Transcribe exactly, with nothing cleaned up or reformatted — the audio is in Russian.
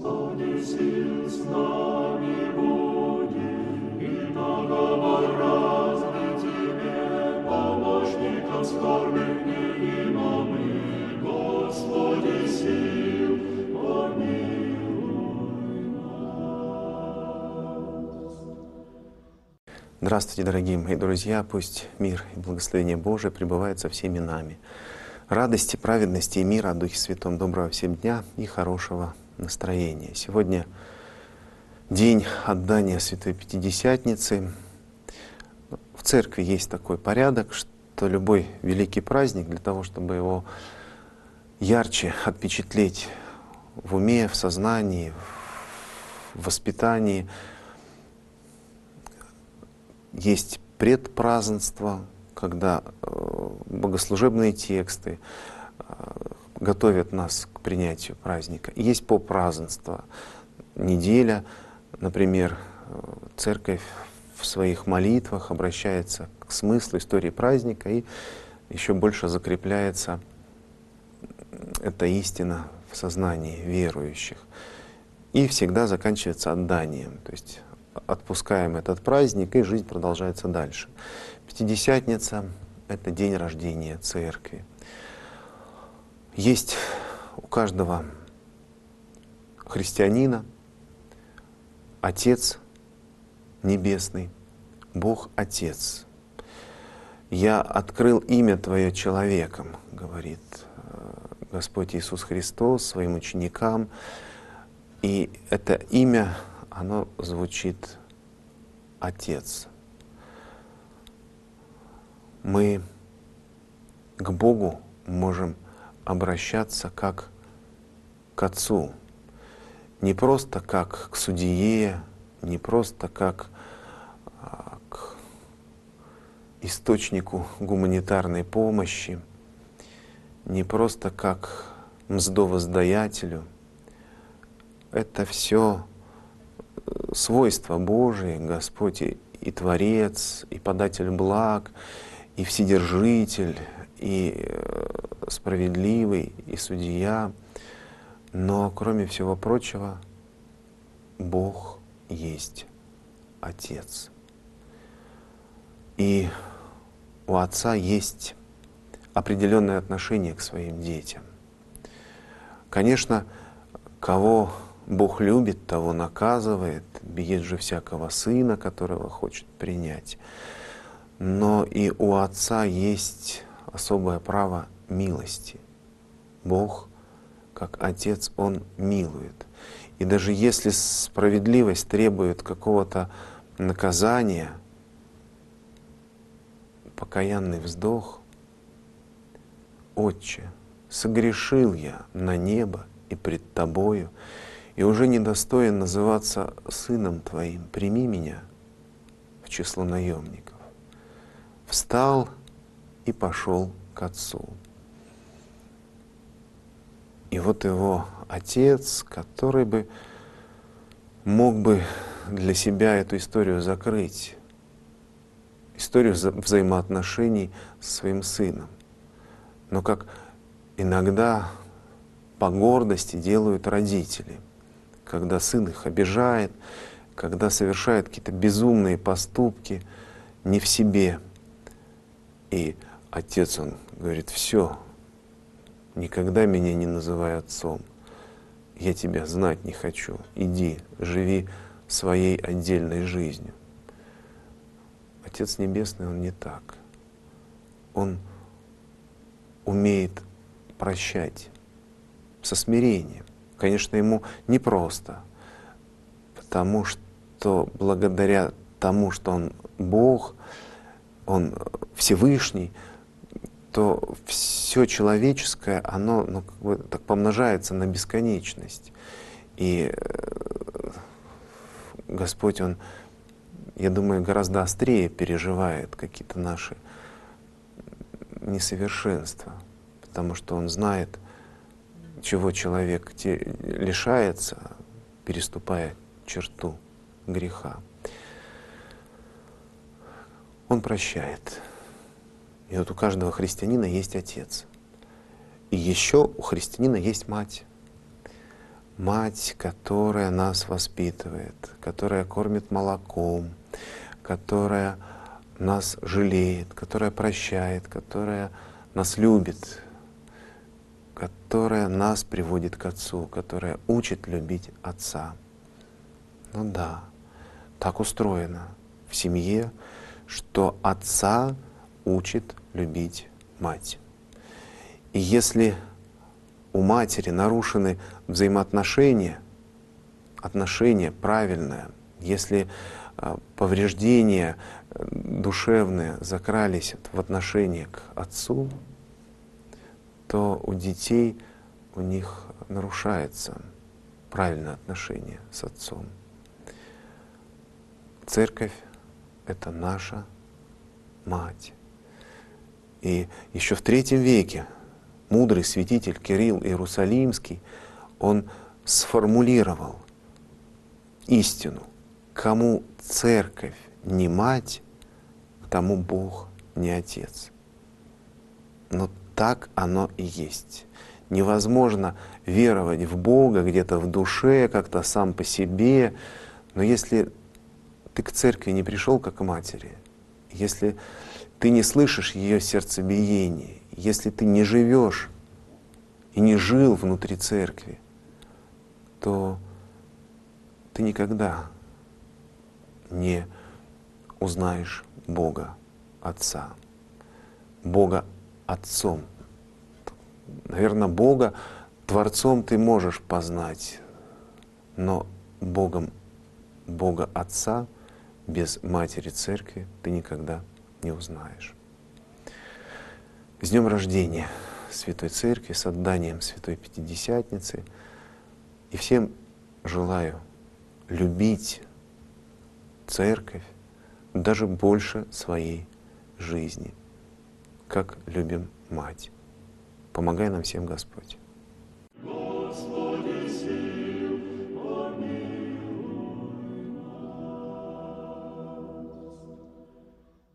Господи, сил с нами буди, и договор разный Тебе, помощником скорбных неима мы, Господи, сил, помилуй нас. Здравствуйте, дорогие мои друзья! Пусть мир и благословение Божие пребывают со всеми нами. Радости, праведности и мира о Духе Святом, доброго всем дня и хорошего настроения. Сегодня день отдания Святой Пятидесятницы. В церкви есть такой порядок, что любой великий праздник, для того, чтобы его ярче отпечатлеть в уме, в сознании, в воспитании, есть предпразднество, когда богослужебные тексты готовят нас к принятию праздника. Есть попразднество, неделя, например, церковь в своих молитвах обращается к смыслу истории праздника, и еще больше закрепляется эта истина в сознании верующих. И всегда заканчивается отданием, то есть отпускаем этот праздник, и жизнь продолжается дальше. Пятидесятница — это день рождения Церкви. Есть у каждого христианина Отец Небесный, Бог Отец. «Я открыл имя Твое человеком», — говорит Господь Иисус Христос своим ученикам. И это имя, оно звучит Отец. Мы к Богу можем обращаться как к Отцу, не просто как к судье, не просто как а, к источнику гуманитарной помощи, не просто как мздовоздаятелю. Это все свойства Божии, Господь и, и Творец, и податель благ, и Вседержитель, и справедливый, и судья. Но, кроме всего прочего, Бог есть Отец. И у Отца есть определенное отношение к своим детям. Конечно, кого Бог любит, того наказывает, бьет же всякого сына, которого хочет принять. Но и у Отца есть особое право милости. Бог, как Отец, Он милует. И даже если справедливость требует какого-то наказания, покаянный вздох: «Отче, согрешил я на небо и пред Тобою, и уже недостоин называться сыном Твоим, прими меня в число наемников». Встал и пошел к Отцу. И вот его Отец, который бы мог бы для себя эту историю закрыть, историю взаимоотношений со своим сыном. Но как иногда по гордости делают родители, когда сын их обижает, когда совершает какие-то безумные поступки не в себе. И Отец, он говорит: все, никогда меня не называй отцом, я тебя знать не хочу, иди, живи своей отдельной жизнью. Отец Небесный, он не так. Он умеет прощать со смирением. Конечно, ему непросто, потому что благодаря тому, что он Бог, Он Всевышний, то все человеческое, оно ну, как бы так помножается на бесконечность. И Господь, Он, я думаю, гораздо острее переживает какие-то наши несовершенства, потому что Он знает, чего человек лишается, переступая черту греха. Он прощает. И вот у каждого христианина есть отец. И еще у христианина есть мать. Мать, которая нас воспитывает, которая кормит молоком, которая нас жалеет, которая прощает, которая нас любит, которая нас приводит к Отцу, которая учит любить Отца. Ну да, так устроено в семье, что Отца учит любить мать. И если у матери нарушены взаимоотношения, отношения правильные, если повреждения душевные закрались в отношении к Отцу, то у детей, у них нарушается правильное отношение с Отцом. Церковь — это наша мать. И еще в третьем веке мудрый святитель Кирилл Иерусалимский, он сформулировал истину: кому церковь не мать, тому Бог не Отец. Но так оно и есть. Невозможно веровать в Бога где-то в душе, как-то сам по себе, но если ты к церкви не пришел как к матери, если ты не слышишь ее сердцебиение, если ты не живешь и не жил внутри церкви, то ты никогда не узнаешь Бога Отца, Бога Отцом. Наверное, Бога Творцом ты можешь познать, но Богом, Бога Отца без Матери Церкви ты никогда не узнаешь. С днем рождения Святой Церкви, с отданием Святой Пятидесятницы. И всем желаю любить Церковь даже больше своей жизни, как любим Мать. Помогай нам всем Господь.